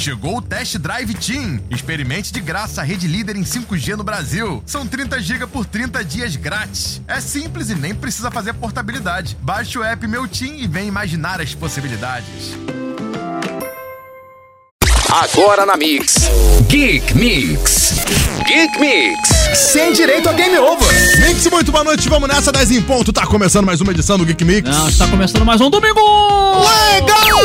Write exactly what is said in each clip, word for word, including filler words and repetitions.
Chegou o Test Drive TIM. Experimente de graça a rede líder em cinco G no Brasil. São trinta gigas por trinta dias grátis. É simples e nem precisa fazer portabilidade. Baixe o app Meu TIM e vem imaginar as possibilidades. Agora na Mix, Geek Mix. Geek Mix. Sem direito a Game Over. Mix, muito boa noite, vamos nessa, dez em ponto. Tá começando mais uma edição do Geek Mix. Não, está começando mais um domingo. Legal!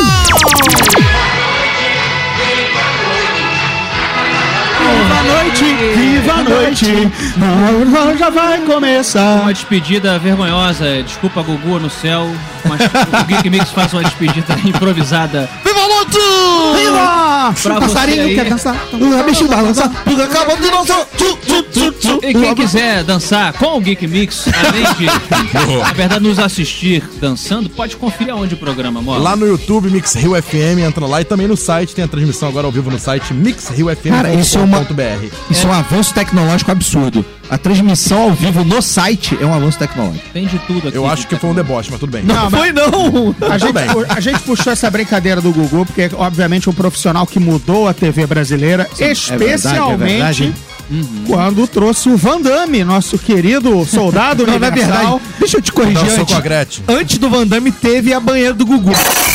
Viva a noite, viva a noite, não, já vai começar. Uma despedida vergonhosa, desculpa Gugu no céu, mas o Geek Mix faz uma despedida improvisada. Viva a noite! Viva! Pra o passarinho você aí. quer dançar, o bicho balança, tudo acabou de dançar. E quem quiser dançar com o Geek Mix, além de, na verdade, nos assistir dançando, pode conferir aonde o programa, amor. Lá no YouTube, Mix Rio F M, entra lá e também no site, tem a transmissão agora ao vivo no site mix rio f m ponto com ponto b r. Isso é um avanço tecnológico absurdo. A transmissão ao vivo no site é um avanço tecnológico. Tem de tudo aqui. Eu acho que foi um deboche, mas tudo bem. Não, foi não! A gente, bem. a gente puxou essa brincadeira do Gugu, porque obviamente um profissional que mudou a T V brasileira, especialmente é verdade, é verdade. Uhum. quando trouxe o Van Damme, nosso querido soldado não, não é verdade. Deixa eu te corrigir Dançou antes. com a Gretchen. Antes do Van Damme teve a banheira do Gugu.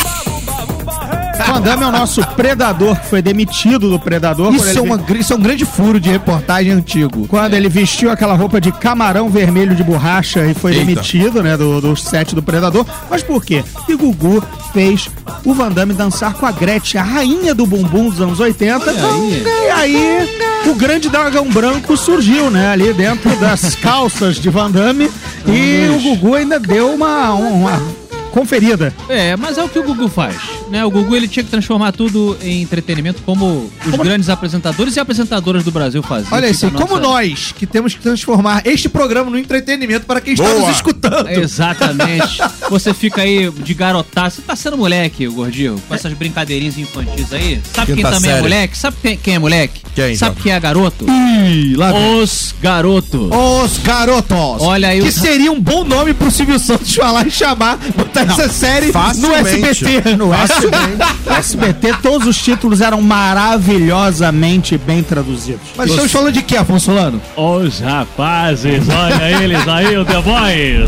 Van Damme é o nosso Predador, que foi demitido do Predador. Isso é, uma, vi... isso é um grande furo de reportagem antigo. Quando é. ele vestiu aquela roupa de camarão vermelho de borracha e foi Eita. demitido, né, do, do set do Predador. Mas por quê? E Gugu fez o Van Damme dançar com a Gretchen, a rainha do bumbum dos anos oitenta. Aí. E aí, o grande dragão branco surgiu, né, ali dentro das calças de Van Damme. E o Gugu ainda deu uma... uma conferida. É, mas é o que o Gugu faz, né? O Gugu, ele tinha que transformar tudo em entretenimento como os como... grandes apresentadores e apresentadoras do Brasil fazem. Olha assim, nossa... como nós, que temos que transformar este programa no entretenimento para quem está Boa. nos escutando. Exatamente. Você fica aí de garotar. Você tá sendo moleque, o Gordinho, com essas brincadeirinhas infantis aí. Sabe quem, quem também série? é moleque? Sabe quem, quem é moleque? Quem, Sabe então? quem é garoto? Ih, lá vem. Os garotos. Os garotos. Olha aí. Que os... seria um bom nome pro Silvio Santos falar e chamar, botar Não. essa série no S B T. No S B T, todos os títulos eram maravilhosamente bem traduzidos. Mas os... estamos falando de quê, Afonso Solano? Os rapazes, olha eles aí, o The Boys.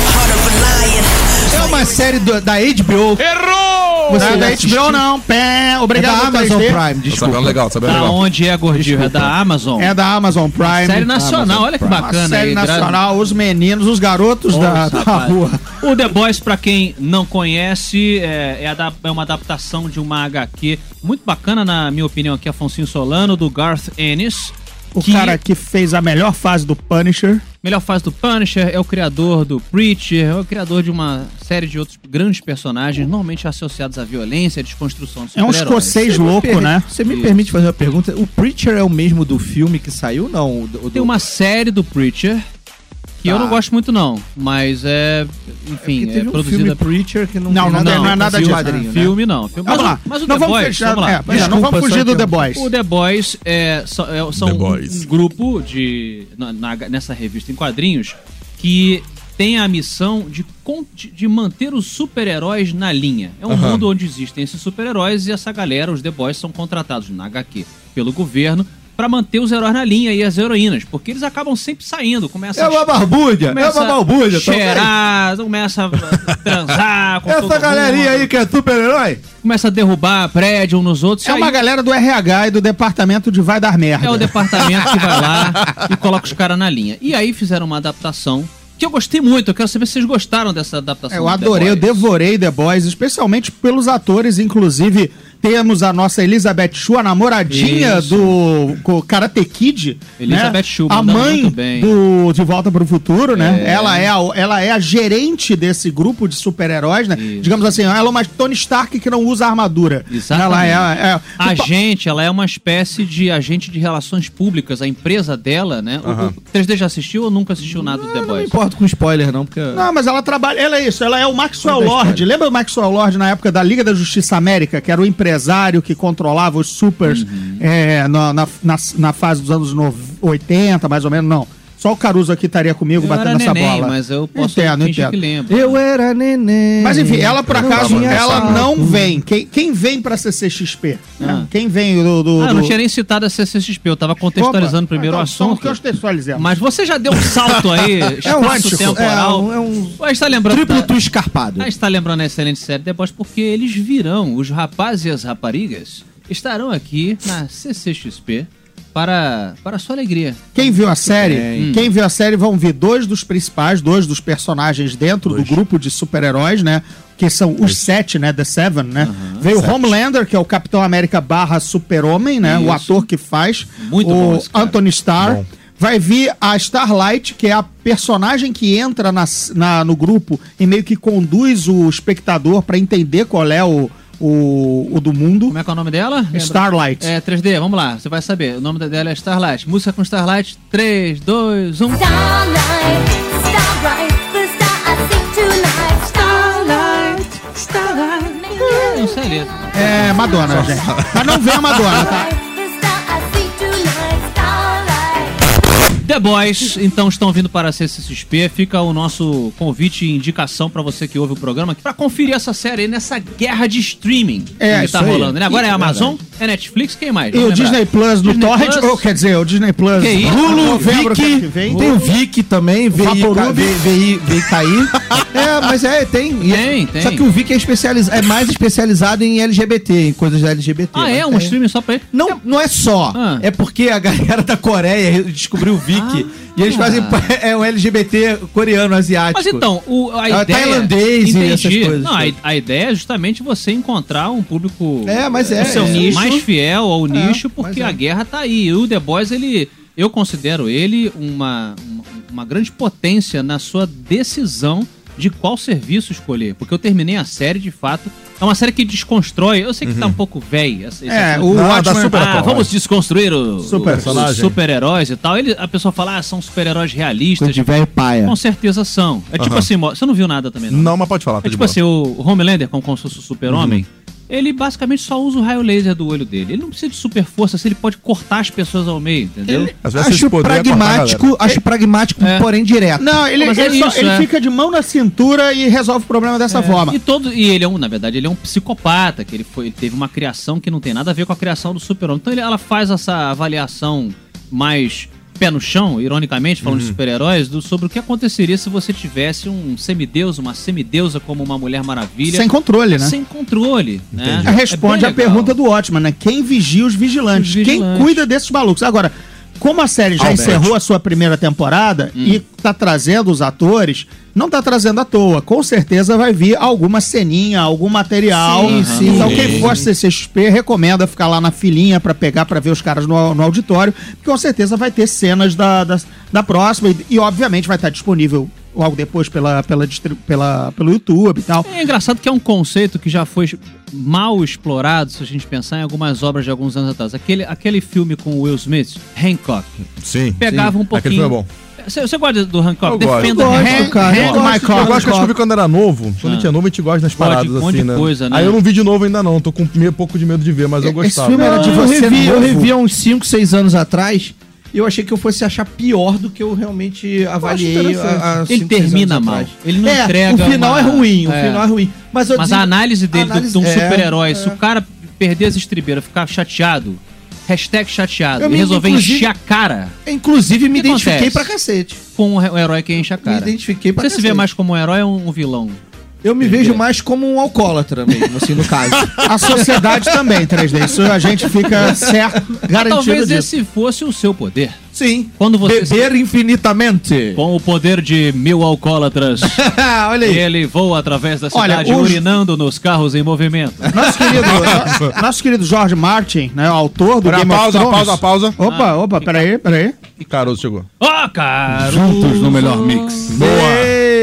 É uma série do, da H B O. Errou! Você não é da H B O não, pé, obrigado. É da Amazon Prime, desculpa. Sabendo legal, sabendo da legal. onde é, Gordinho? Desculpa. É da Amazon. É da Amazon Prime. Série nacional, Amazon olha que Prime. bacana. Uma série aí, nacional, os meninos, os garotos oh, da, da rua. O The Boys, pra quem não conhece, é, é, a, é uma adaptação de uma H Q muito bacana, na minha opinião, aqui, Afonso Solano, do Garth Ennis. O que... cara que fez a melhor fase do Punisher. Melhor fase do Punisher, é o criador do Preacher, é o criador de uma série de outros grandes personagens, normalmente associados à violência, à desconstrução de É um super-heróis. escocês louco, per... né? Você me Isso. permite fazer uma pergunta? O Preacher é o mesmo do filme que saiu? Não. O do... Tem uma série do Preacher, que Tá. eu não gosto muito não, mas é, enfim, é, é um produzida... filme Preacher que não Não, tem não, nada, não é nada de disso. quadrinho, né? Filme não. Filme, mas, Vamos lá. o- mas o Não The vamos Boys, fechar. vamos lá. É, mas não Desculpa, vamos fugir só do que The eu- Boys. O The Boys é, são, é, são The um, Boys. um grupo de na- na- nessa revista em quadrinhos que tem a missão de, con- de- de manter os super-heróis na linha. É um Aham. mundo onde existem esses super-heróis e essa galera, os The Boys, são contratados na H Q pelo governo pra manter os heróis na linha e as heroínas, porque eles acabam sempre saindo, começam É uma barbúrdia, é começa uma barbúdia. a cheirar, começa a transar com todo Essa galerinha mundo, aí que é super-herói? começa a derrubar prédio uns nos outros. É aí- uma galera do R H e do departamento de vai dar merda. É o departamento que vai lá e coloca os caras na linha. E aí fizeram uma adaptação que eu gostei muito. Eu quero saber se vocês gostaram dessa adaptação. Eu do adorei, The eu Boys. devorei The Boys, especialmente pelos atores, inclusive temos a nossa Elizabeth Shue, a namoradinha Isso. do co- Karate Kid, Elizabeth né? Shue, a mandando mãe muito bem. do De Volta para o Futuro, né? É. Ela é, a, ela é a gerente desse grupo de super-heróis, né? Isso. Digamos assim, ela é uma Tony Stark que não usa armadura. Exatamente. Ela é, a- é A agente, ela é uma espécie de agente de relações públicas. A empresa dela, né? O- O três D já assistiu ou nunca assistiu nada do The Eu não me Boys? importo com spoiler, não, porque... Não, mas ela trabalha, ela é isso, ela é o Maxwell Conta a Lord. história. Lembra o Maxwell Lord na época da Liga da Justiça América, que era o empresário que controlava os supers Uhum. é, na, na, na, na fase dos anos no- oitenta, mais ou menos, não. Só o Caruso aqui estaria comigo Eu batendo era essa neném, bola. mas eu posso Entendo, fingir entendo. que lembro. Eu era neném. Mas enfim, ela por Eu acaso, tinha ela salto. não vem. Quem, quem vem pra C C X P? Ah. Quem vem do... do, Ah, eu do... não tinha nem citado a C C X P, eu tava contextualizando Opa, primeiro então, o assunto. Só contextualizemos. Mas você já deu um salto aí, É um espaço temporal. É um, é um A gente tá lembrando triplo da- tu escarpado. A gente tá lembrando a excelente série The Boys porque eles virão, os rapazes e as raparigas estarão aqui na C C X P para, para a sua alegria. Quem viu a série, bem. quem viu a série vão ver dois dos principais, dois dos personagens dentro do grupo de super-heróis, né? Que são os sete, né? The Seven, né? Veio o Homelander, que é o Capitão América barra Super-Homem, né? O Isso. ator que faz. Muito o bom esse cara. Anthony Starr. Bom. Vai vir a Starlight, que é a personagem que entra na, na- no grupo e meio que conduz o espectador pra entender qual é o, o, o do mundo. Como é que é o nome dela? Lembra? Starlight. É, três D, vamos lá, você vai saber. O nome dela é Starlight. Música com Starlight, três, dois, um. Starlight, starlight, the star I see tonight. Starlight, starlight, Não sei a letra. É Madonna, gente. Mas não vem a Madonna, tá? the star I see tonight. Starlight. The Boys, então, estão vindo para a C C X P. Fica o nosso convite e indicação pra você que ouve o programa pra conferir essa série aí nessa guerra de streaming É, que isso tá aí. rolando. Né? Agora é É Amazon, é Netflix, quem mais? E o Vamos lembrar. Disney Plus no Disney Torrent, Plus. ou quer dizer, o Disney Plus Que isso? Hulu, Hulu, novembro que Vic, vem. tem o Vic também, veio, Vaporub. veio, veio, veio cair. É, mas é, tem. E- Tem, tem. Só que o Vic é, especializa, é mais especializado em L G B T, em coisas da L G B T. Ah, é? Mas Um tem. streaming só pra ele? Não, não é só. Ah. É porque a galera da Coreia descobriu o Vic e eles fazem é um L G B T coreano, asiático. Mas então, o, a É, ideia... tailandês e essas coisas. Não, a, a ideia é justamente você encontrar um público... É, mas é, o seu é. nicho, mais fiel ao nicho, mas porque é. a guerra tá aí. E o The Boys, ele... Eu considero ele uma, uma, uma grande potência na sua decisão de qual serviço escolher. Porque eu terminei a série, de fato... É uma série que desconstrói... Eu sei que tá um pouco velho. esse- esse É, assunto. o Não, Watchmen- dá super Ah, atual, vamos desconstruir o, Super o- os personagem. super-heróis e tal. Ele, a pessoa fala, ah, são super-heróis realistas. Coisa de velho paia. Com certeza são. É tipo Aham. assim, mo- você não viu nada também, não? Não, mas pode falar, tá É de tipo boa. assim, o Homelander, como, como se fosse o super-homem, ele basicamente só usa o raio laser do olho dele. Ele não precisa de super força, assim, ele pode cortar as pessoas ao meio, entendeu? Às vezes esse Acho poder é cortar a pragmático, galera. acho pragmático, É. porém direto. Não, ele, Mas é ele, só- isso, ele é. fica de mão na cintura e resolve o problema dessa forma. E, todo, e ele é um, na verdade, ele é um psicopata, que ele, foi, ele teve uma criação que não tem nada a ver com a criação do super-homem. Então ele, ela faz essa avaliação mais pé no chão, ironicamente, falando de super-heróis, do- sobre o que aconteceria se você tivesse um semideus, uma semideusa como uma Mulher Maravilha. Sem controle, né? Sem controle, né? Responde É a bem legal. pergunta do Watchman, né? Quem vigia os vigilantes? Os Quem vigilantes. cuida desses malucos? Agora, como a série já Albert. encerrou a sua primeira temporada Hum. e tá trazendo os atores, não tá trazendo à toa. Com certeza vai vir alguma ceninha, algum material. Sim, sim. Então Sim. quem for C C X P recomenda ficar lá na filinha pra pegar, pra ver os caras no, no auditório, porque com certeza vai ter cenas da, da, da próxima e, e, obviamente vai estar disponível logo depois pela, pela, distri- pela, pelo YouTube e tal. É engraçado que é um conceito que já foi mal explorado, se a gente pensar em algumas obras de alguns anos atrás. Aquele, aquele filme com o Will Smith, Hancock, Sim. pegava um Aquele pouquinho... filme é bom. Você, você gosta do Hancock? Eu gosto. Defenda Eu gosto, Hancock. cara. Eu Hand gosto. my Eu cock. gosto que eu descobri quando era novo. Quando Ah. a gente é novo, a gente gosta das Gosta de paradas um monte assim, de né? coisa, né? Aí eu não vi de novo ainda não, tô com meio pouco de medo de ver, mas eu Esse gostava. filme era de Eu você revi, eu novo. revi há uns cinco, seis anos atrás e eu achei que eu fosse achar pior do que eu realmente avaliei interessante. há, há Ele cinco, seis termina anos mal. atrás. Ele não é, entrega o final uma- é ruim, o é. final é ruim. Mas, eu Mas digo- a análise dele do- análise- de um é, super-herói, é. se o cara perder as estribeiras, ficar chateado, hashtag chateado, Eu e me- resolver inclusive- encher a cara Inclusive, me O que identifiquei acontece? pra cacete. com um herói que enche a cara. Me identifiquei pra Você se vê cacete. mais como um herói ou um vilão? Eu me vejo mais como um alcoólatra mesmo, assim, no caso. A sociedade também, três D. Isso a gente fica certo, garantido Talvez disso. esse fosse o seu poder. Sim. Quando você Beber infinitamente. Com o poder de mil alcoólatras, Olha aí. ele voa através da Olha, cidade, os- urinando nos carros em movimento. Nosso querido, no- nosso querido George Martin, né, o autor do Pera, Game pausa, of Thrones. pausa, pausa. Opa, Ah, opa, fica- peraí, peraí. Caruso chegou. Ó, cara! Juntos no melhor mix. Boa. Ei,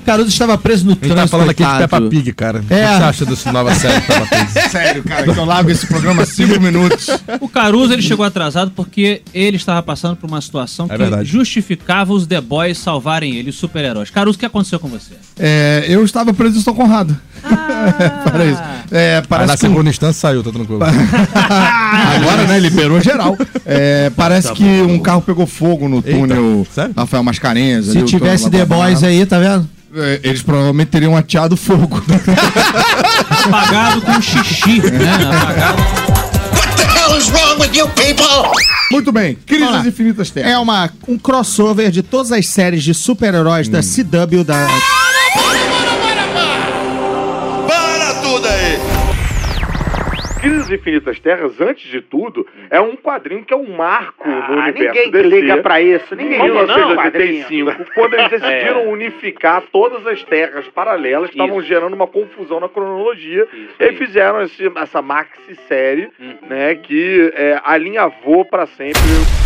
Caruso estava preso no A gente trânsito, tá falando aqui de coitado. Peppa Pig, cara. O que É. você acha dessa nova série Peppa Pig? Sério, cara, que eu largo esse programa há cinco minutos. O Caruso, ele chegou atrasado porque ele estava passando por uma situação É que verdade. justificava os The Boys salvarem ele, os super-heróis. Caruso, o que aconteceu com você? É, eu estava preso em São Conrado. Para isso. É, Aí na parece que um- segunda instância saiu, tá tranquilo. Agora, né, liberou geral. É, parece que um carro pegou fogo no túnel sério? Rafael Mascarenhas. Se ali, o tivesse túnel The Lagoa Boys Barra. aí, tá vendo? É, eles provavelmente teriam ateado fogo. Apagado com xixi, né? Apagado. Muito bem, Crise Vamos lá. das Infinitas Terras. É uma, um crossover de todas as séries de super-heróis da C W, da... Para tudo aí! Crise das Infinitas Terras, antes de tudo, é um quadrinho que é um marco no universo ninguém D C. liga pra isso, ninguém Em liga não, mil novecentos e oitenta e cinco, quando eles decidiram É. unificar todas as terras paralelas que estavam gerando uma confusão na cronologia, e aí fizeram esse- essa maxi-série, né, que é, alinhavou pra sempre.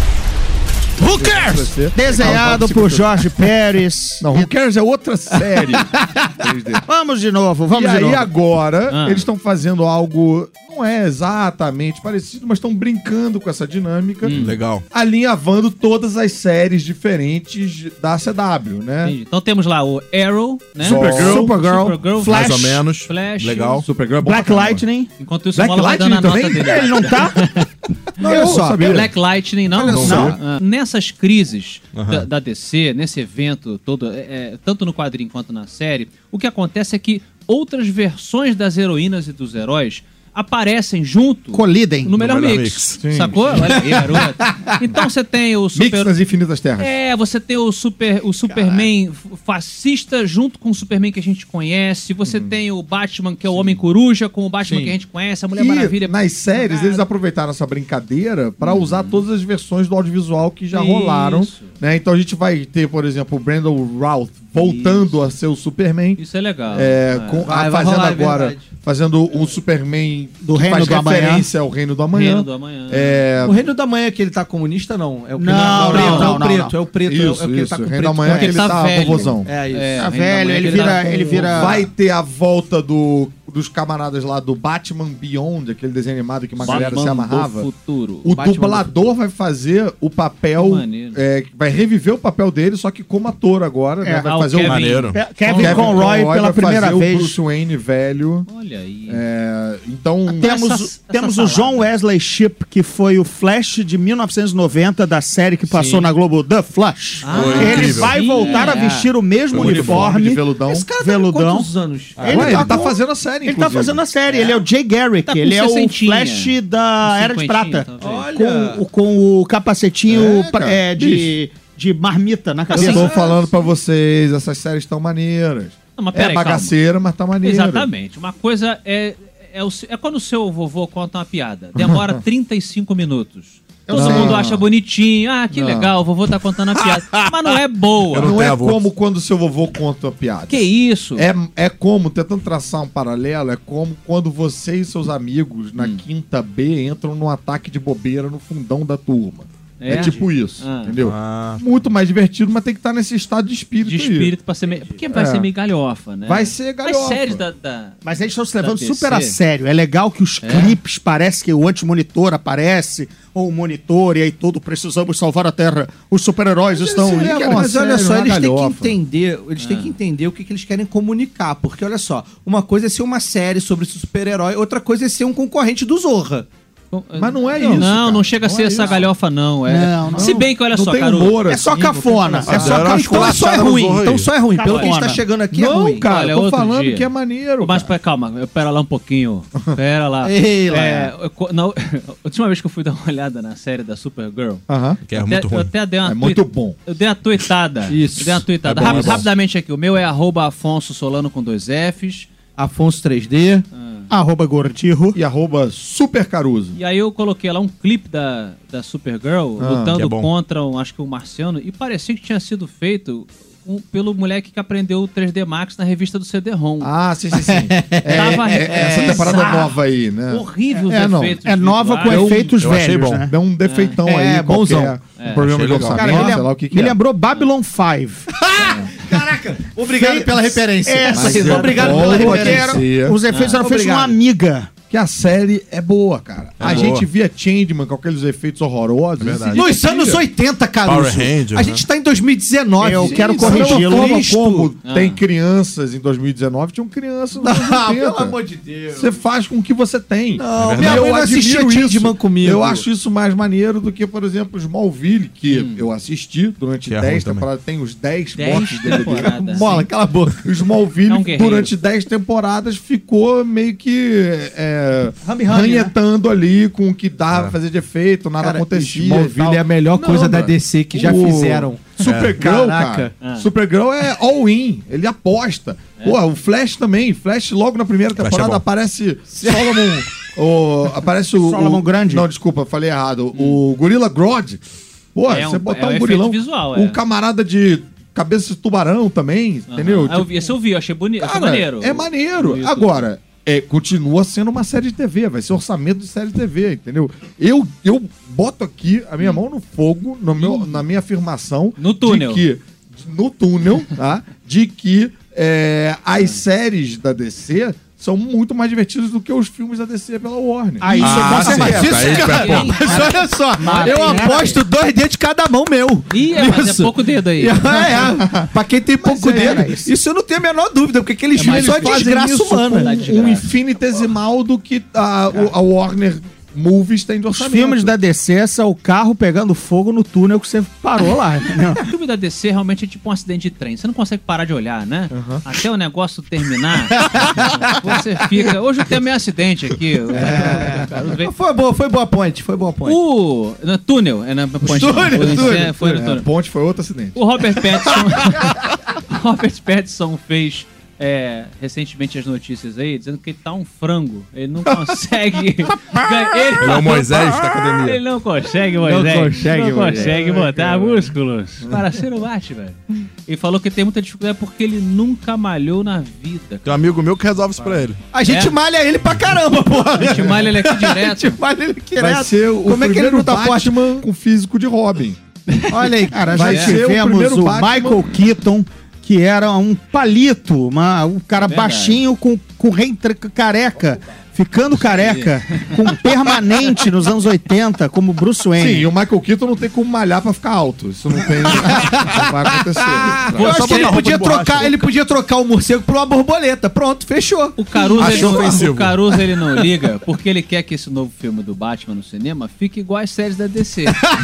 Who cares? Desenhado por Jorge Pérez. Não, Who Cares é outra série. Vamos de novo, vamos e de aí novo. agora, Ah. eles estão fazendo algo, não é exatamente parecido, mas estão brincando com essa dinâmica, Legal. alinhavando todas as séries diferentes da C W, né? Entendi. Então temos lá o Arrow, né? Supergirl, Supergirl, Supergirl, Flash, Mais ou menos. Flash. Legal. Supergirl é bom Black pra caramba. Lightning. Enquanto isso, Black o Mola vai dando a Lightning nota também? dele. Ele não tá? Não, eu só, sabia. Black Lightning, não? Olha não. só. Ah, nessas crises Aham. da, da D C, nesse evento todo, é, é, tanto no quadrinho quanto na série, o que acontece é que outras versões das heroínas e dos heróis aparecem junto Colidem. no melhor No melhor mix. mix. Sim. Sacou? Olha aí, garoto. Então você tem o Mix super... das Infinitas Terras. É, você tem o, super, o Superman f- fascista junto com o Superman que a gente conhece. Você tem o Batman, que é o Homem-Coruja, com o Batman Sim. que a gente conhece, a Mulher E Maravilha. nas séries, eles aproveitaram essa brincadeira pra usar todas as versões do audiovisual que já Isso. rolaram. Né? Então a gente vai ter, por exemplo, o Brandon Routh voltando a ser o Superman. Isso é legal. É, É. com- Vai, a- vai fazendo rolar, é agora, verdade. fazendo o Superman Do que Reino faz do Amanhã. referência ao Reino do Amanhã. Reino do Amanhã. É, O Reino da Manhã que ele tá comunista, não. É o que Não, ele- não, é não, o não, preto, não. é o preto, isso, é o que ele isso. tá com o o Reino preto. da Manhã Porque que ele ele tá, tá velho. vovozão. É isso. É, Tá Reino da velho, Manhã ele que tá vira, com ele o- vira... Vai ter a volta do, dos camaradas lá do Batman Beyond, aquele desenho animado que uma galera se Batman amarrava. do futuro. O Batman dublador vai fazer o papel, Maneiro. é, vai reviver o papel dele, só que como ator agora, né? É. Vai Ah, o fazer o Kevin. Maneiro. Pe- Kevin, Kevin Conroy pela vai primeira fazer vez. o Bruce Wayne velho. Olha aí. É, então, Temos, Essa- temos essa o John salada. Wesley Shipp, que foi o Flash de mil novecentos e noventa da série que passou Sim. na Globo, The Flash. Ah, ele incrível. vai sim, voltar a é. vestir o mesmo o uniforme de uniforme. veludão. Esse cara tá com Veludão. quantos anos? Ué, ele tá tá com- fazendo a série, Ele tá inclusive. fazendo a série, ele é o Jay Garrick, Tá com ele é o sessentinha. Flash da Com Era de cinquentinha, Prata. talvez. Olha. Com, o- com o capacetinho É, pra- cara. é, de, de marmita na Eu cabeça. tô falando pra vocês, essas séries estão maneiras. Não, mas É peraí, bagaceira, mas tá maneiro. Exatamente. Uma coisa é, é, o, é quando o seu vovô conta uma piada. Demora trinta e cinco minutos. Todo sei. mundo acha bonitinho. Ah, que Não. legal, o vovô tá contando a piada. Mas não é boa. Eu não Não tenho é avô. como quando seu vovô conta a piada. Que isso? É, é como, tentando traçar um paralelo, é como quando você e seus amigos na Hum. quinta B entram num ataque de bobeira no fundão da turma. É, É? tipo isso, Ah. entendeu? Ah. Muito mais divertido, mas tem que estar nesse estado de espírito De aí. espírito pra ser meio. Porque vai É. ser meio galhofa, né? Vai ser galhofa. As séries da. da- Mas eles estão se levando Da D C. super a sério. É legal que os É. clipes parece que o antimonitor aparece, ou o monitor, e aí todo precisamos salvar a Terra. Os super-heróis estão. eles E, levam cara, a Mas olha sério, só, uma eles têm que galhofa. entender, eles têm que entender o que, que eles querem comunicar. Porque, olha só, uma coisa é ser uma série sobre super-herói, outra coisa é ser um concorrente do Zorra. Mas não é não, isso, Não, cara. não chega a Não ser é essa isso. galhofa, não. É. Não, não. Se bem que, olha Não só, tem Caru. humor, É só assim, cafona. não tem É só palhaçada. Deram uma Então é só é esculachada no ruim. Zorro aí. Então só é ruim. Pelo que a gente tá Olha. chegando aqui, é Não, ruim. cara, Olha, tô outro falando dia. que é maneiro. Mas cara. calma, pera lá um pouquinho. Pera lá. Ei, lá. É, eu co- na, a última vez que eu fui dar uma olhada na série da Supergirl, Aham. Que é até- muito eu ruim. até dei uma É tui- muito bom. Eu dei uma tuitada. Isso. Eu dei uma tuitada. É bom, Rapi- é bom. Rapidamente aqui. O meu é arroba Afonso Solano com dois Fs. Afonso três D. Arroba Gordirro. E arroba Super Caruso. E aí eu coloquei lá um clipe da, da Supergirl Ah, que lutando é bom. contra, um, acho que o Marciano, e parecia que tinha sido feito um- pelo moleque que aprendeu o três D Max na revista do C D-ROM. Ah, sim, sim, sim. É, Tava- é, é, essa temporada bizarro. nova aí, né? Horrível os É, não. efeitos. É nova com visuais. efeitos eu achei velhos, bom. né? Deu um defeitão É, aí, é, bonzão. qualquer. É, Um problema de achei legal. orçamento, Cara, me, sei lem- lá o que que me é. lembrou Babylon cinco. Caraca, obrigado Feito- pela referência. É, Mas sim, é obrigado bom, pela pode referência. ser. Os efeitos eram feitos Obrigado. numa amiga. Que a série é boa, cara. É a boa. gente via Changeman com aqueles efeitos horrorosos. É verdade. Nos anos oitenta, Caruso. Power Ranger, A gente tá em dois mil e dezenove. Eu Sim, quero da corrigi-lo. mesma Como, forma como Ah. tem crianças em dois mil e dezenove, tinham crianças nos anos Ah, oitenta. pelo amor de Deus. Você faz com o que você tem. Não, E minha eu mãe não assistia admiro Changeman isso. comigo. Eu acho isso mais maneiro do que, por exemplo, Smallville, que eu assisti durante Que é dez ruim também. temporadas. Tem os dez Dez boxes D V D. temporadas. Bola, cala a boca. O Smallville, É um guerreiro. durante dez temporadas, ficou meio que é, Rame-rame, ranhetando ali com o que dava pra fazer de efeito, nada Cara, acontecia. e Smallville tal. é a melhor Não, coisa da cara. D C que já O fizeram. Supergirl, Caraca. cara. Ah. Supergirl é all-in. Ele aposta. Pô, o Flash também. Flash, logo na primeira Flash temporada, é bom. aparece Solomon. o, aparece o. Solomon o- Grande. Não, desculpa, falei errado. O Gorilla Grodd. Pô, É você um- botar é um um efeito gorilão. visual, é. Um camarada de cabeça de tubarão também, entendeu? Ah, eu vi, esse eu vi, eu achei bonito, achei Cara, maneiro. É maneiro. No YouTube. Agora, é, continua sendo uma série de T V, vai ser orçamento de série de T V, entendeu? Eu, eu boto aqui a minha mão no fogo no meu, na minha afirmação No túnel. de que no túnel, tá? De que é, as séries da D C são muito mais divertidas do que os filmes da D C pela Warner. Ah, isso Ah, com sim. certeza. Mas Aí, isso, cara, pô. mas olha só, Mas eu tem- aposto dois dedos de cada mão meu. Ih, é, mas é Nisso. pouco dedo aí. É, é. Pra quem tem pouco é, dedo. é Isso. eu não tenho a menor dúvida, porque aqueles É filmes mais só é difícil. desgraça isso humana. Tá com de um graça. infinitesimal do que a, o- a Warner Movies tem de Os orçamento. filmes da D C são o carro pegando fogo no túnel que você parou lá, entendeu? O filme da D C realmente é tipo um acidente de trem. Você não consegue parar de olhar, né? Até o negócio terminar, você fica. Hoje eu tenho meio acidente aqui. O- veio- Foi boa, foi boa ponte, foi boa ponte. O. No túnel, é na ponte. Túnel, não. O túnel, incêndio foi no É, a túnel. ponte foi outro acidente. O Robert Pattinson. o Robert Pattinson fez é, recentemente as notícias aí, dizendo que ele tá um frango. Ele não consegue. ganhar- ele, Ele é o Moisés da academia. Ele não consegue, Moisés. consegue, Não Moisés. consegue botar músculos para ser o Batman. Ele falou que tem muita dificuldade porque ele nunca malhou na vida. Tem um amigo meu que resolve isso pra ele. A gente É? malha ele pra caramba, porra. A gente malha ele aqui A direto. gente malha ele aqui Vai direto. ser o Como é que ele primeiro não tá forte? Batman com físico de Robin. Olha aí, cara, Vai já ser o tivemos primeiro o, Batman. Michael Keaton, que era um palito, uma, um cara Verdade. baixinho com, com reentra- careca, ficando careca, com permanente nos anos oitenta, como Bruce Wayne. Sim, e o Michael Keaton não tem como malhar pra ficar alto. Isso não tem. não vai acontecer. Eu acho Só que ele botar podia, roupa de borracha. trocar, ele podia trocar o morcego por uma borboleta. Pronto, fechou. O Caruso, ele Achou não, ofensivo. o Caruso ele não liga porque ele quer que esse novo filme do Batman no cinema fique igual às séries da D C.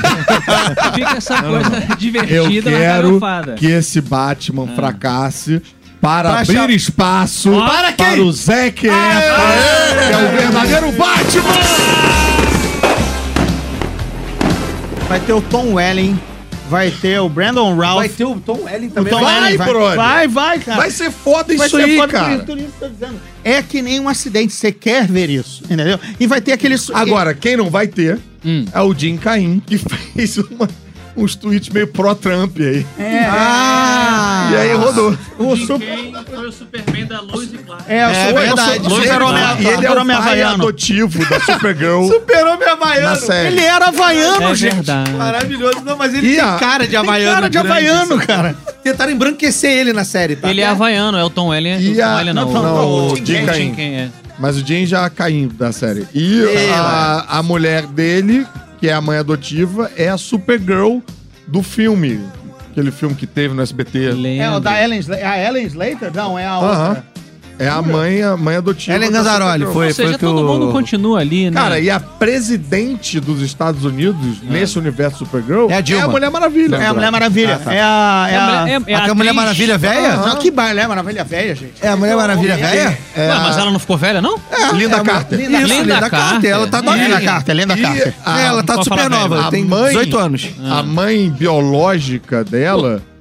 Fica essa coisa Eu divertida, mas quero garofada. que esse Batman fracasse para Pra abrir achar- espaço Para quem? para o Zac Efron, que é o verdadeiro Batman. Vai ter o Tom Welling, vai ter o Brandon Ralph. Vai ter o Tom Welling o também. Tom Vai, Welling, vai, brother. vai, vai, cara. Vai ser foda Vai isso ser aí, foda, cara. por isso que eu tô dizendo. É que nem um acidente, você quer ver isso, entendeu? E vai ter aquele... Agora, quem não vai ter Hum. é o Jim Cain, que fez uma- uns tweets meio pró-Trump aí. É, Ah! E aí rodou. o su- foi o Superman da luz e claro. é, o É su- verdade. o su- Ele, Super-Homem e ele é o Super-Homem pai havaiano. adotivo da Supergirl Super-Homem na havaiano. série. Ele era havaiano, É gente. verdade. Maravilhoso. Não, mas ele E tem a- cara de havaiano. Cara de grande, havaiano, assim. cara. Tentaram embranquecer ele na série, tá? Ele é havaiano, é o Tom Welling. E o Tom a- Welling não, não, não, o Jim Jim Cain. Cain, é. Mas o Jim já caindo da série. E a, a mulher dele, que é a mãe adotiva, é a Supergirl do filme. Aquele filme que teve no S B T. É o Lembro. da Ellen Slater. A Ellen Slater? Não, é a Aham. outra. É a mãe, a mãe adotiva. Ellen da Gazzaroli, Supergirl. foi- Ou seja, que todo o- mundo continua ali, né? Cara, e a presidente dos Estados Unidos, nesse universo Supergirl, É a Dilma. Mulher Maravilha. É a Mulher Maravilha. É a... É É a a... mulher- é- é A a Mulher atriz. Maravilha velha? Não, que Mulher Maravilha velha, gente. É a Mulher Maravilha velha? É Ué, a- mas ela não ficou velha, não? Linda É a- Carter. Linda, Linda Linda Carter. Carter. Ela tá É. novinha. Linda Carter, Linda E Carter. a- É, ela tá Pode falar super nova, velho. a tem mãe- dezoito anos. A mãe biológica dela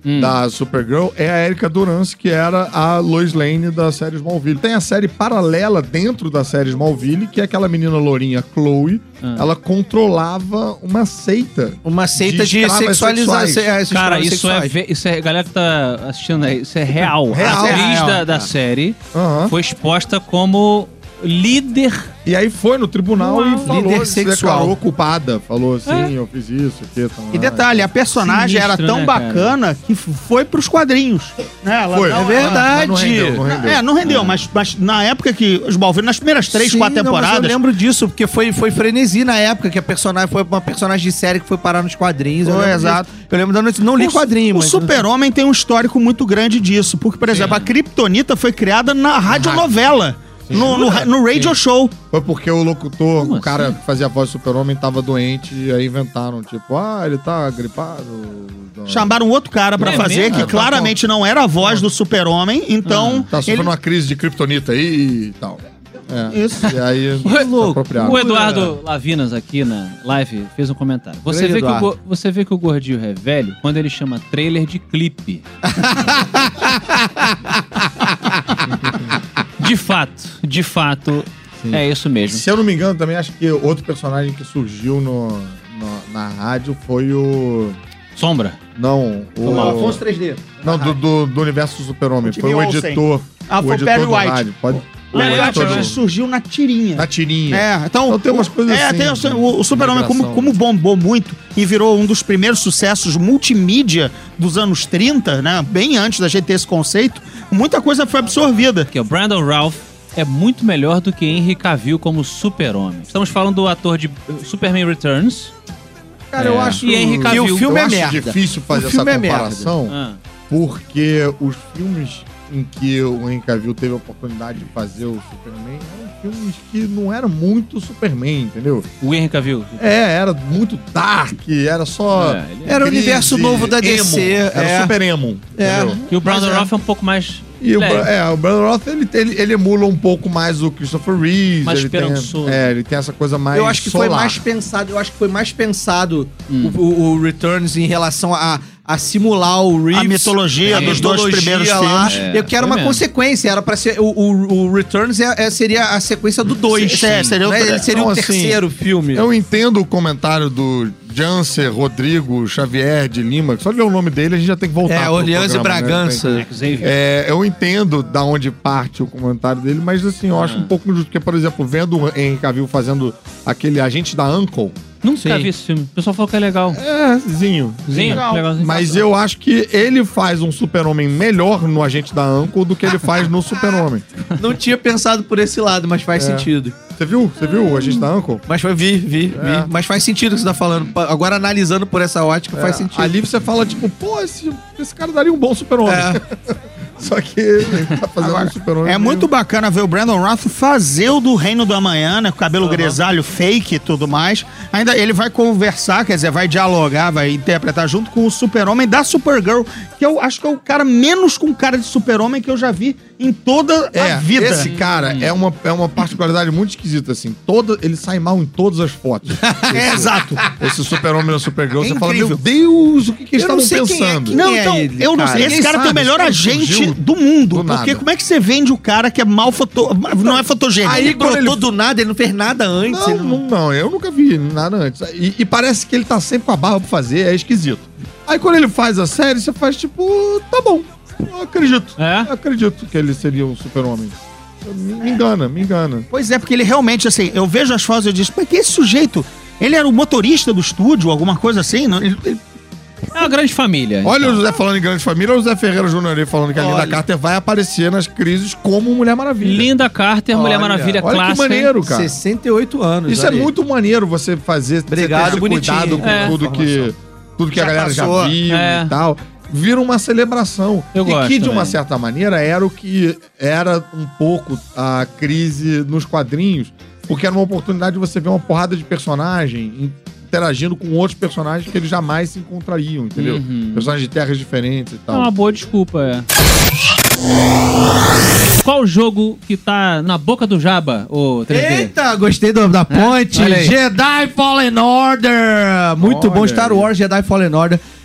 Hum. da Supergirl é a Erika Durance, que era a Lois Lane da série Smallville. Tem a série paralela dentro da série Smallville, que é aquela menina lourinha, Chloe. Ah. Ela controlava uma seita. Uma seita de, escravas sexualizar. sexuais. se- é, Cara, escravos isso é, sexuais. ve- isso é. Galera que tá assistindo aí, isso é real. Real. A atriz Real, da, da cara. série Aham. foi exposta como líder. E aí foi no tribunal Uau. e falou, Líder se sexual. declarou culpada. Falou assim, É. eu fiz isso, aqui, tá, E detalhe, a personagem Sinistro, era tão né, bacana que f- foi pros quadrinhos. Né? Ela Foi. não- É verdade. Mas não rendeu, não rendeu. É, não rendeu, mas, mas na época que os Smallville, nas primeiras três, Sim, quatro não, mas temporadas. eu lembro disso, porque foi, foi frenesi na época, que a personagem foi uma personagem de série que foi parar nos quadrinhos. eu Foi, lembro exato. disso. Eu lembro da notícia, não li O- quadrinho, O mas... Super-Homem tem um histórico muito grande disso. Porque, por exemplo, a Kryptonita foi criada na radionovela. No, no, no radio show. Foi porque o locutor, Como o cara assim? que fazia a voz do Super-Homem, tava doente e aí inventaram, tipo, ah, ele tá gripado. Chamaram outro cara pra É fazer, mesmo? que Ah, tá claramente não era a voz do Super-Homem. Então. Tá sofrendo ele- uma crise de kryptonita aí e tal. É. Isso. E aí, se louco. apropriaram. O Eduardo Lavinas aqui na live fez um comentário. Você Grande vê, que o, Eduardo. go- você vê que o gordinho é velho quando ele chama trailer de clipe. De fato, de fato, é isso mesmo. Se eu não me engano, também acho que outro personagem que surgiu no, no- na rádio foi o... Sombra. Não, o... O Alfonso três D. Não, do, do, do universo do Super-Homem. O Foi o Jimmy Olsen. editor. Ah, o foi o editor Perry do White. rádio. Pode... O Ah, é, White foi- ele surgiu na tirinha. Na tirinha. É, então. Então tem umas o- coisas é, assim, tem o, o, o Super-Homem, como, migração. como bombou muito e virou um dos primeiros sucessos multimídia dos anos trinta, né? Bem antes da gente ter esse conceito, muita coisa foi absorvida. Que é o Brandon Routh é muito melhor do que Henry Cavill como Super-Homem. Estamos falando do ator de Superman Returns. Cara, eu acho... E Henry Que Cavill. o filme eu é acho merda. difícil fazer O essa filme é merda. comparação, Ah. porque os filmes em que o Henry Cavill teve a oportunidade de fazer o Superman eram filmes que não eram muito Superman, entendeu? O Henry Cavill. É, era muito dark, era só... É, ele- Era o crise, universo novo da D emo, C. Era é. super emo, É. entendeu? E o Brandon Mas é. Routh é um pouco mais E o, leve. Bra- é, o Brandon Roth, ele, ele, ele emula um pouco mais o Christopher Reeve. Mais ele tem, esperançoso. é, ele tem essa coisa mais Eu acho que foi solar. mais pensado, eu acho que foi mais pensado Hum. o, o- o Returns em relação a, a simular o Reeves. A mitologia a dos dois mitologia primeiros lá. filmes. É, eu quero foi uma mesmo. consequência, era para ser o, o, o Returns é, é- seria a sequência do dois. É, seria o- Ele seria Então, o assim, terceiro filme. Eu entendo o comentário do Janser, Rodrigo, Xavier de Lima. Só de ver o nome dele, a gente já tem que voltar. É, pro Orleans e programa, né? Bragança. Xavier. É, eu entendo da onde parte o comentário dele, mas assim, eu acho um pouco injusto. Porque, por exemplo, vendo o Henry Cavill fazendo aquele agente da Uncle. Nunca Sim. vi esse filme. O pessoal falou que é legal. É, zinho. Zinho, legalzinho. Mas eu acho que ele faz um super-homem melhor no agente da Uncle do que ele faz no super-homem. Não tinha pensado por esse lado, mas faz É. sentido. Você viu? Você viu o agente da Uncle? Mas foi, vi, vi, vi. É. Mas faz sentido o que você tá falando. Agora, analisando por essa ótica, faz É, sentido. Ali você fala, tipo, pô, esse, esse cara daria um bom super-homem. É. Só que ele tá fazendo Agora, um super-homem. é meio- muito bacana ver o Brandon Routh fazer o do Reino do Amanhã, né? Com cabelo grisalho fake e tudo mais. Ainda ele vai conversar, quer dizer, vai dialogar, vai interpretar junto com o Super-Homem da Supergirl, que eu acho que é o cara menos com cara de Super-Homem que eu já vi em toda É, a vida. esse cara é, uma, é uma particularidade muito esquisita, assim. Toda, ele sai mal em todas as fotos. É, exato. Esse super-homem e Supergirl, É você fala, incrível. meu Deus, o que, que eles Eu não estavam sei quem é pensando? que- Não, Quem é então, ele, eu não sei. cara? Esse Ninguém cara tem o sabe, melhor esse cara agente surgiu do mundo. do porque nada. como é que você vende o cara que é mal foto... não é fotogênico? Aí Aí, quando brotou ele- do nada, ele não fez nada antes. Não, ele não- não, não, eu nunca vi nada antes. E, e parece que ele tá sempre com a barba pra fazer, é esquisito. Aí quando ele faz a série, você faz tipo, tá bom, eu acredito. É? Eu acredito que ele seria um super-homem. Me me engana, me engana. Pois é, porque ele realmente, assim, eu vejo as fotos e eu digo, mas que esse sujeito? Ele era o motorista do estúdio, alguma coisa assim? Não, ele- ele- É uma grande família. Olha o José falando em grande família, olha o José Ferreira Júnior aí falando que a Linda Olha. Carter vai aparecer nas crises como Mulher Maravilha. Linda Carter, Mulher Olha, Maravilha olha clássica. que maneiro, cara. sessenta e oito anos. Isso é olha aí. muito maneiro você fazer, você Obrigado, ter esse bonitinho. cuidado com É. tudo que, tudo que a Já galera passou. já viu É. e tal. Vira uma celebração. Eu e gosto que, de uma também. certa maneira, era o que era um pouco a crise nos quadrinhos, porque era uma oportunidade de você ver uma porrada de personagem interagindo com outros personagens que eles jamais se encontrariam, entendeu? Uhum. Personagens de terras diferentes e É tal. uma boa desculpa, é. Qual jogo que tá na boca do Jaba, ô três D? Eita, gostei do- da ponte. Olha aí. Jedi Fallen Order. Muito Olha bom. Star aí. Wars Jedi Fallen Order.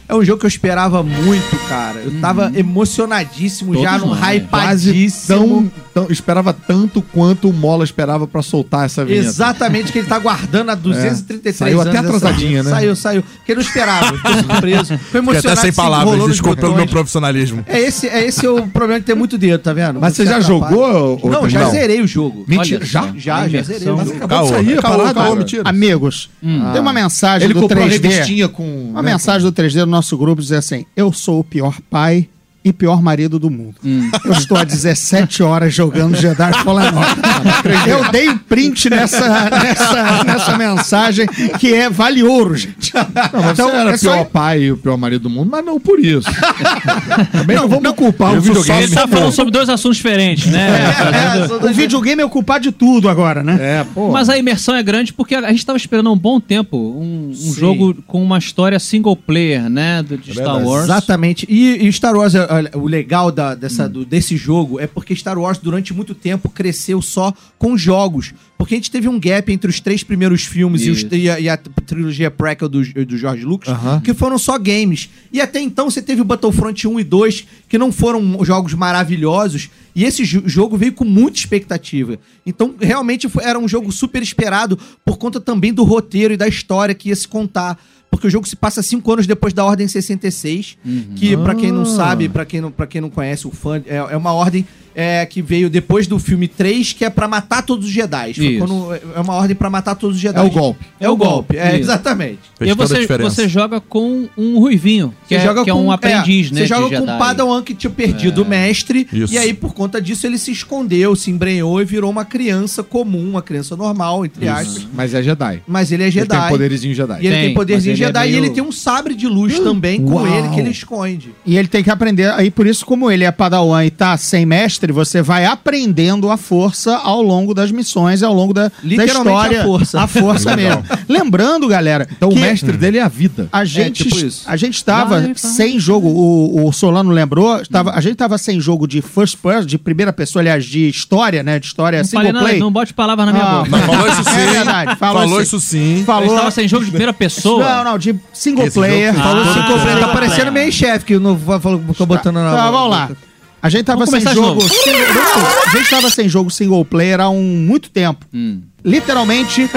É um jogo que eu esperava muito, cara. Eu tava emocionadíssimo, Todos já no nós. Quase hypadíssimo. tão, tão. Esperava tanto quanto o Mola esperava pra soltar essa vinheta. Exatamente, que ele tá guardando há duzentos e trinta e três Saiu anos. até essa atrasadinha, vinheta. né? Saiu, saiu. Porque eu não esperava. Fiquei surpreso. Foi Fiquei emocionado. até sem se palavras, enrolou nos desculpa pelo meu botões. profissionalismo. É esse, é esse o problema de ter muito dedo, tá vendo? Mas você já atrapalha. jogou? ô, Não, já Daniel? zerei o jogo. Mentira, Olha já? só. Já, A já imersão. zerei o jogo. Acabou de sair a Caô, parada. caô, cara. mentira. Amigos, tem uma mensagem Ele do comprou a três D. revistinha com... Uma né, mensagem do três D no nosso grupo diz assim: eu sou o pior pai e pior marido do mundo. Eu estou há dezessete horas jogando Jedi Fallen Order. Eu dei um print nessa, nessa, nessa mensagem que é vale ouro, gente. Não, mas Então, você era é o só- pior pai e o pior marido do mundo, mas não por isso. Também não, vamos não, culpar o eu sou videogame. Ele tá falando sobre dois assuntos diferentes, né? Fazendo- O videogame é o culpado de tudo agora, né? É, pô. Mas a imersão é grande porque a gente tava esperando há um bom tempo um, um Sim. jogo com uma história single player, né? do- De Star verdade. Wars. Exatamente. E, e Star Wars, olha, o legal da, dessa, do, desse jogo é porque Star Wars, durante muito tempo, cresceu só com jogos. Porque a gente teve um gap entre os três primeiros filmes e, os- Isso. e a, e a trilogia prequel do, do George Lucas, Aham. que foram só games. E até então você teve o Battlefront um e dois, que não foram jogos maravilhosos, e esse jo- jogo veio com muita expectativa. Então, realmente, foi- era um jogo super esperado por conta também do roteiro e da história que ia se contar. Porque o jogo se passa cinco anos depois da Ordem sessenta e seis, que, pra quem não sabe, pra quem não, pra quem não conhece o fã, é, é uma ordem é, que veio depois do filme três, que é pra matar todos os Jedi. Foi Isso. quando- é uma ordem pra matar todos os Jedi. É o golpe. É o golpe, é, Isso. exatamente. E aí Fez toda a você, diferença. você joga com um ruivinho, que, Você é, joga que é com- um aprendiz, é, né? Você joga de com um Jedi. Padawan que tinha perdido o mestre, Isso. e aí, por conta disso, ele se escondeu, se embrenhou e virou uma criança comum, uma criança normal, entre aspas. Mas é Jedi. Mas ele é Ele Jedi. tem poderizinho Jedi. E ele tem, Tem, poderzinho mas ele é Jedi e meio- ele tem um sabre de luz também com Uau. ele que ele esconde. E ele tem que aprender, aí por isso, como ele é padawan e tá sem mestre, você vai aprendendo a força ao longo das missões, ao longo da, da Literalmente história. a força. A força mesmo. Lembrando, galera, Então que o mestre dele é a vida. a gente, tipo isso. a gente tava Vai, vai. sem jogo, o, o Solano lembrou, tava, a gente tava sem jogo de first person, de primeira pessoa, aliás, de história, né, de história Não, single falei nada, play. não bote palavras na minha Ah, boca. Mas falou isso sim. É verdade, falou falou isso. isso sim. Eu Falou, estava sem jogo de primeira pessoa. não, não, de single Esse player. jogo- Falou Ah, single Tá player. parecendo meio chefe que não falou tô botando na. Tá, vamos lá. A gente tava Vamos sem começar de jogo. novo. Single, não, a gente tava sem jogo single player há um muito tempo. Hum. Literalmente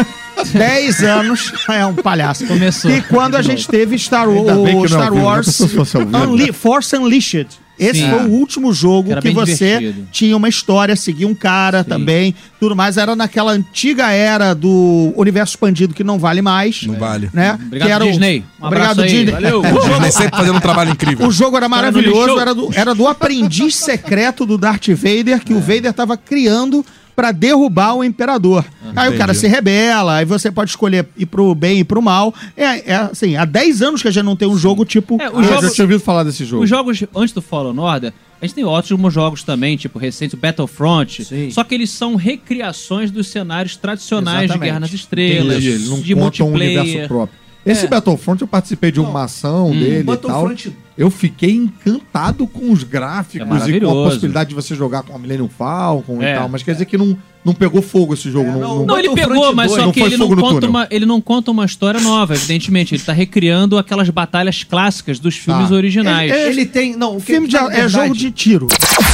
dez anos. É um palhaço. Começou. E quando a gente teve Star, Ainda bem que não o é Star ao vivo, Wars né? Se fosse ao vivo. Unle Force Unleashed. Esse Sim. foi o último jogo Que era que, bem você divertido. tinha uma história, seguia um cara também, tudo mais. Era naquela antiga era do universo expandido que não vale mais. Não vale. Né? Obrigado, que era o- Disney. Um Obrigado, abraço aí. Disney. Valeu. O jogo, Disney sempre fazendo um trabalho incrível. o jogo era Cara, no maravilhoso, lixo. era do, era do aprendiz secreto do Darth Vader, que o Vader tava criando pra derrubar o Imperador. Aí o cara entendi. se rebela, aí você pode escolher ir pro bem e pro mal. É, é assim, há dez anos que a gente não tem um jogo tipo... É, o Eu jogo- já tinha ouvido falar desse jogo. Os jogos antes do Fallen Order, a gente tem ótimos jogos também, tipo recente o Battlefront. Sim. Só que eles são recriações dos cenários tradicionais Exatamente. de Guerra nas Estrelas, Entendi, ele não de conta um universo multiplayer. próprio. Esse É. Battlefront eu participei de uma Não. ação dele e tal. Battlefront Eu fiquei encantado com os gráficos É e com a maravilhoso. possibilidade de você jogar com a Millennium Falcon É. e tal. Mas quer dizer que não, não pegou fogo esse jogo. É, não, não, não- Não, ele Battlefront pegou, mas dois, só não que foi ele não, fogo no conta túnel. uma, ele não conta uma história nova, evidentemente. Ele tá recriando aquelas batalhas clássicas dos filmes Ah. originais. Ele, ele tem. Não, o que Filme de, na é verdade, jogo de tiro.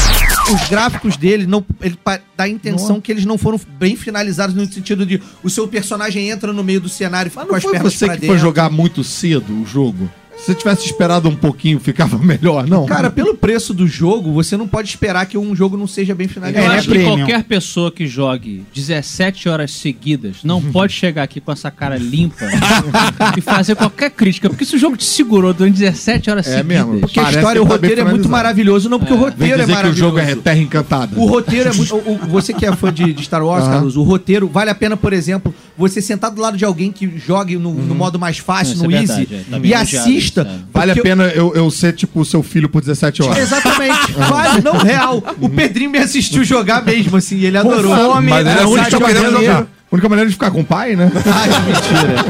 Os gráficos dele, não, ele pa- dá a intenção que eles não foram bem finalizados no sentido de o seu personagem entra no meio do cenário e fica Mas com não as foi pernas você pra que dentro. foi jogar muito cedo o jogo? Se você tivesse esperado um pouquinho, ficava melhor, não? Cara, pelo preço do jogo, você não pode esperar que um jogo não seja bem Eu finalizado. É, acho é que premium. qualquer pessoa que jogue dezessete horas seguidas não pode chegar aqui com essa cara limpa e fazer qualquer crítica. Porque se o jogo te segurou durante dezessete horas É seguidas... mesmo, Porque a Parece história, que o tá bem roteiro é muito finalizado. maravilhoso. Não, porque o Vem roteiro é dizer que o maravilhoso. jogo é Terra Encantada. O roteiro é muito. o- o- você que é fã de, de Star Wars, Aham. Carlos, o roteiro vale a pena, por exemplo, você sentar do lado de alguém que jogue no, no modo mais fácil, Isso no é easy, verdade, é. Tá bem e elogiado assista. isso, é. Vale a porque- pena eu, eu ser, tipo, o seu filho por dezessete horas. Exatamente. Vale, não, real. O Pedrinho me assistiu jogar mesmo, assim, e ele adorou. fome, Mas ele é, é a o única Sérgio maneira de Barreiro. jogar. A única maneira de ficar com o pai, né? Ai, que mentira.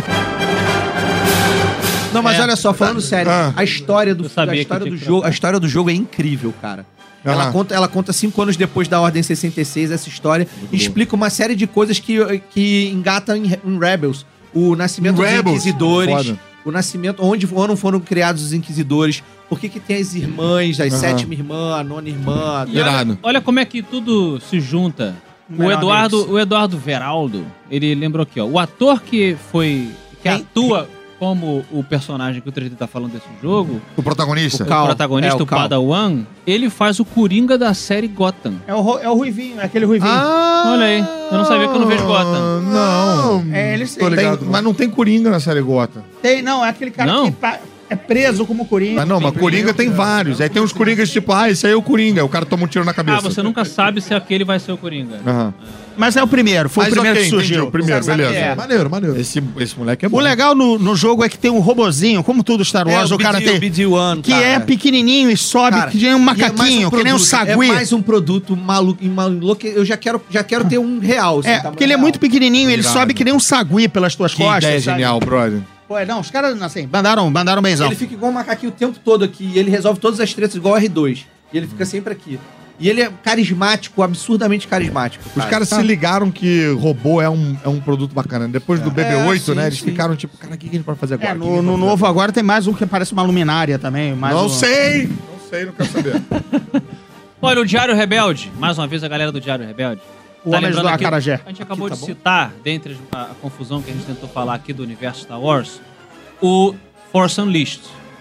Não, mas É. olha só, falando sério, Ah. a história do, Eu sabia a que história tinha do que jogo, trocar. a história do jogo é incrível, cara. Ela Ah. conta, ela conta cinco anos depois da Ordem sessenta e seis essa história e explica uma série de coisas que, que engatam em, em Rebels. O nascimento dos Rebels, Inquisidores, foda. o nascimento, onde foram, foram criados os inquisidores, por que que tem as irmãs, as Aham. sétima irmã, a nona irmã. E olha, olha como é que tudo se junta. O Melhor Eduardo, mix. o Eduardo Veraldo, ele lembrou aqui, ó. O ator que foi. que Quem? atua como o personagem que o três D tá falando desse jogo, O protagonista. o Cal. protagonista, É, o o Cal. Padawan, ele faz o Coringa da série Gotham. É o, Ro- é o Ruivinho, é aquele Ruivinho. Ah, Olha aí, eu não sabia que eu não vejo Gotham. Não. É, ele Tô tem- ligado. Mas não tem Coringa na série Gotham. Tem, não, é aquele cara Não? que pa- é preso como Coringa. Mas não, mas Coringa tem vários. Aí tem uns Coringas tipo, ah, esse aí é o Coringa. O cara toma um tiro na cabeça. Ah, você nunca sabe se aquele vai ser o Coringa. Aham. Mas é o primeiro, foi Mas o primeiro ok, que surgiu. entendi, o primeiro, Sabe beleza. que é. Maneiro, maneiro. Esse, esse moleque é bom. O legal no, no jogo é que tem um robozinho, como tudo Star Wars, É, o cara B D, tem. B D um, que cara. é pequenininho e sobe, Cara, que nem um e é mais macaquinho, que nem um produto, sagui. É mais um produto maluco, maluco. Eu já quero, já quero ter um real. assim, É, tamanho porque ele é real. muito pequenininho, ele Irado. sobe que nem um sagui pelas tuas Que costas. ideia sabe? genial, brother. Pô, não, os caras, assim, mandaram, mandaram benzão. Ele fica igual um macaquinho o tempo todo aqui. E ele resolve todas as tretas igual o R dois. E ele fica sempre aqui. E ele é carismático, absurdamente carismático. Os caras se ligaram que robô é um, é um produto bacana. Depois do B B oito, É, né? sim, Eles sim. ficaram tipo, cara, o que que a gente pode fazer agora? É, O que que no, a gente no pode fazer novo agora tem mais um que parece uma luminária também. Mais agora? Não um... sei! Não sei, não quero saber. Olha, o Diário Rebelde. Mais uma vez a galera do Diário Rebelde. O Homens lembrando do aqui- Acarajé. A gente acabou Aqui, de tá bom? citar, dentre a, a confusão que a gente tentou falar aqui do universo Star Wars, o Force Unleashed.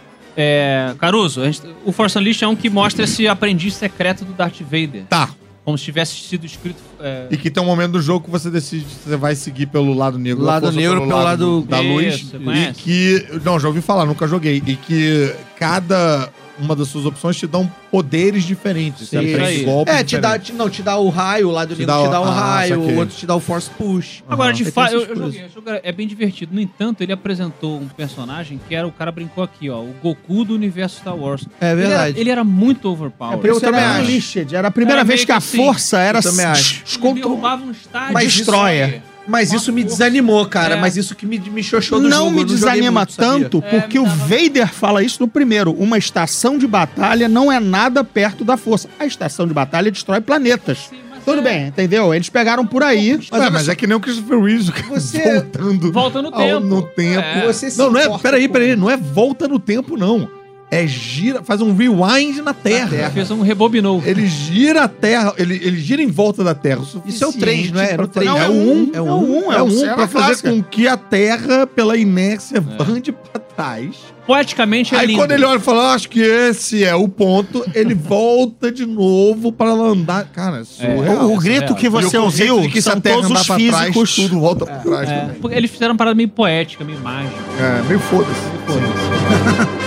É, Caruso, a gente- o Force Unleashed é um que mostra esse aprendiz secreto do Darth Vader. Tá. Como se tivesse sido escrito... é, E que tem um momento do jogo que você decide se você vai seguir pelo lado negro da Lado força ou negro pelo lado- da Isso, luz. você E conhece? que. Não, já ouvi falar, nunca joguei. E que cada uma das suas opções te dão poderes diferentes. Você Sim, aprende isso aí. golpes É, te dá, diferentes. te, não, te dá o raio, o lado Te negro dá te o- dá o ah, raio, saquei. o outro te dá o force push. Agora, de Aí tem fato, eu, essas eu coisas. joguei, esse jogo é bem divertido. No entanto, ele apresentou um personagem que era, o cara brincou aqui, ó, o Goku do universo Star Wars. É Ele verdade. era, ele era muito overpowered. Eu Isso também era era acho. Unleashed. Era a primeira Era vez meio que a que assim, força era eu também acho. Ele contra... derrubava um estádio. Mas destroyer. Mas Uma isso me força. desanimou, cara. É. Mas isso que me, me xoxou do Não jogo. me eu joguei desanima muito, sabia? tanto, É, porque me o dava- Vader fala isso no primeiro. Uma estação de batalha não é nada perto da força. A estação de batalha destrói planetas. Sim, mas Tudo é- bem, entendeu? Eles pegaram por aí. Mas, é, mas é que nem o Christopher Reeves, o cara Você- voltando. Volta no ao- tempo. no tempo. É. Você se Não, não é. importa Peraí, com- peraí. Não é volta no tempo, não. É gira. Faz um rewind na Terra. Terra. Fez um rebobinou. Ele gira a Terra, ele, ele gira em volta da Terra. O Isso é o três, não é? suficiente É no pra- três. Não, Não, é o um. É o um, É o um é pra a fazer clássica. com que a Terra, pela inércia, ande pra trás. Poeticamente é Aí lindo. quando ele olha e fala, "Ah, acho que esse é o ponto, ele volta de novo para andar. Cara, é surreal. O, o grito surreal. que você E o conceito ouviu de que se são a Terra todos andar os pra físicos. trás, tudo volta pra trás É, também. porque eles fizeram uma parada meio poética, meio mágica. É, meio foda-se. foda-se.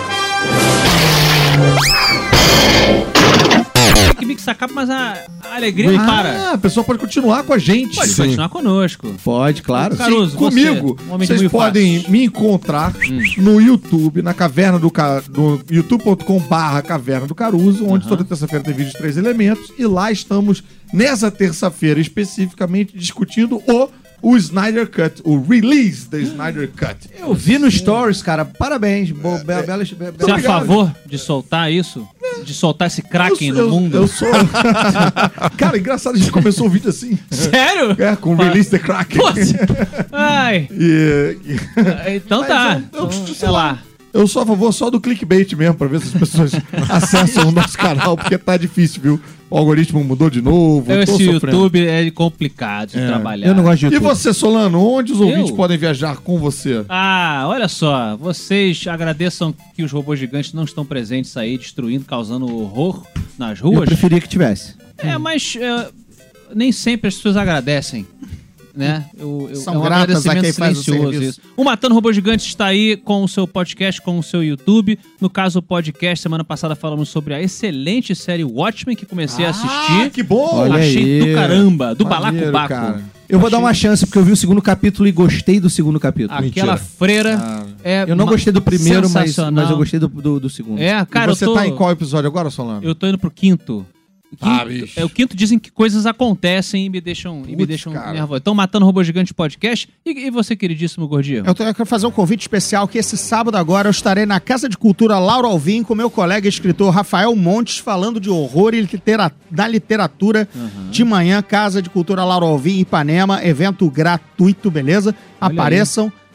Tem que mixar capa, mas a, a alegria não para. Ah, a pessoa pode continuar com a gente. Pode continuar conosco. Pode, claro. Caruso, Comigo, você, um homem de vocês mil podem faces. me encontrar Hum. no YouTube, na Caverna do Ca... no youtube ponto com barra Caverna do Caruso, onde Aham. toda terça-feira tem vídeo de três elementos, e lá estamos, nessa terça-feira especificamente, discutindo o, o Snyder Cut, o release da Snyder Cut. Eu vi no Stories, cara. Parabéns. Bo, be, belas, be, Você é a belas- favor de soltar isso? De soltar esse Kraken Eu- no eu- mundo? Eu sou... Cara, engraçado, a gente começou o vídeo assim. Sério? É, com o Pa- release the Kraken. Poxa. Ai. E- e- Então Mas tá. eu- eu- Então, sei sei lá. lá. Eu sou a favor só do clickbait mesmo, pra ver se as pessoas acessam o nosso canal, porque tá difícil, viu? O algoritmo mudou de novo. eu tô Esse sofrendo. YouTube é complicado de É. trabalhar. Eu não gosto de E YouTube. você, Solano, onde os ouvintes Eu? podem viajar com você? Ah, olha só. Vocês agradeçam que os robôs gigantes não estão presentes aí, destruindo, causando horror nas Eu ruas. preferia que tivesse. É, mas é, nem sempre as pessoas agradecem. Né? Eu, eu, São é um gratas a agradecimento quem faz o silencioso serviço. isso. O Matando Robô Gigante está aí com o seu podcast, com o seu YouTube. No caso, o podcast, semana passada falamos sobre a excelente série Watchmen, que comecei a Ah, assistir. que bom! Olha Achei aí. do caramba, do Maneiro, balacobaco. cara. Eu vou dar uma chance, porque eu vi o segundo capítulo e gostei do segundo capítulo. Aquela Mentira. freira Ah. é Eu não ma- gostei do primeiro, mas, sensacional. mas eu gostei do, do, do segundo. É, cara, e você eu tô, tá em qual episódio agora, Solano? eu tô indo pro quinto. O quinto- Ah, bicho. É, o quinto dizem que coisas acontecem e me deixam, e me Putz, deixam cara. nervoso. Estão matando Robô Gigante podcast. E, e você, queridíssimo Gordinho? Eu, tô- eu quero fazer um convite especial que esse sábado agora eu estarei na Casa de Cultura Lauro Alvim com meu colega e escritor Rafael Montes falando de horror e litera- da literatura de manhã. Casa de Cultura Lauro Alvim, Ipanema, evento gratuito, beleza? Olha Apareçam.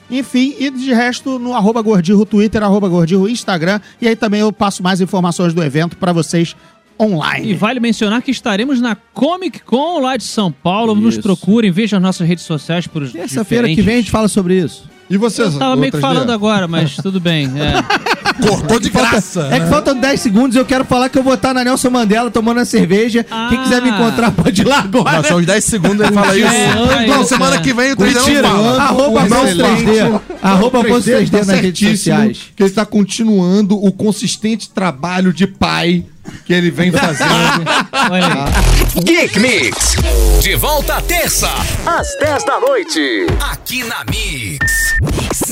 Enfim, e de resto no arroba Gordirro Twitter, arroba Gordirro Instagram. E aí também eu passo mais informações do evento pra vocês online. E vale mencionar que estaremos na Comic Con lá de São Paulo. Isso. Nos procurem, vejam as nossas redes sociais por terça-feira que vem a gente fala sobre isso. E vocês? Eu tava meio que falando agora, mas tudo bem. É. Cortou de graça. Falta, é que faltam dez segundos e eu quero falar que eu vou estar na Nelson Mandela tomando a cerveja. Ah. Quem quiser me encontrar pode ir lá agora. Não, são os dez segundos ele fala isso. É, não, isso, semana é. que vem o três D não fala. Arroba Afonso três D. Arroba Afonso três D nas redes sociais. Que ele está continuando o consistente trabalho de pai que ele vem fazendo. Olha aí. Geek Mix. De volta à terça, às dez da noite. Aqui na Mix.